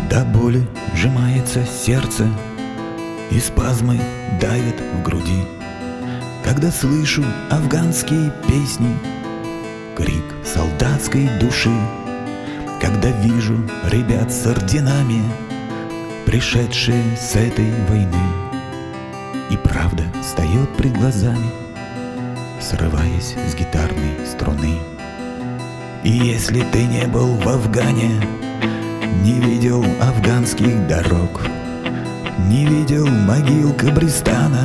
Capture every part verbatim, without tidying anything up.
До боли сжимается сердце, и спазмы давят в груди, когда слышу афганские песни, крик солдатской души, когда вижу ребят с орденами, пришедшие с этой войны. И правда встает пред глазами, срываясь с гитарной струны. И если ты не был в Афгане, не видел афганских дорог, не видел могил Кабристана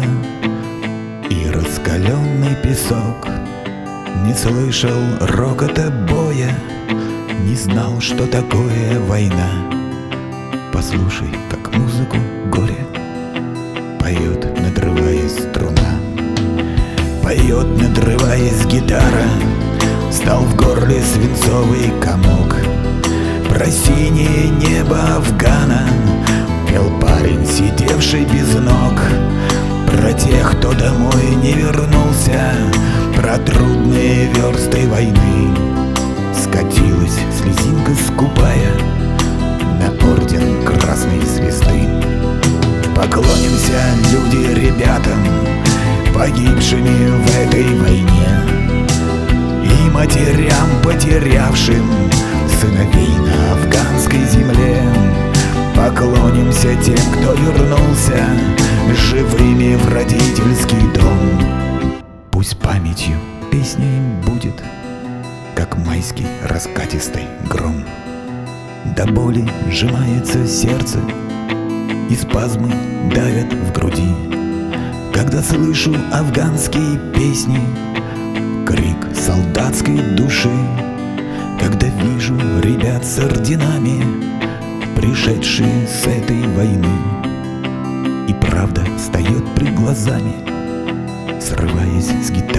и раскаленный песок, не слышал рокота боя, не знал, что такое война, послушай, как музыку горя поет, надрываясь струна. Поет, надрываясь гитара, стал в горле свинцовый комок. Про синее небо Афгана пел парень, сидевший без ног. Про тех, кто домой не вернулся, про трудные версты войны. Скатилась слезинка скупая на орден Красной Звезды. Поклонимся, люди, ребятам, погибшими в этой войне, и матерям, потерявшим сыновей на афганской земле. Поклонимся тем, кто вернулся живыми в родительский дом. Пусть памятью песня им будет, как майский раскатистый гром. До боли сжимается сердце, и спазмы давят в груди, когда слышу афганские песни, крик солдатской души, когда вижу ребят с орденами, пришедшие с этой войны. И правда встает пред глазами, срываясь с гитары.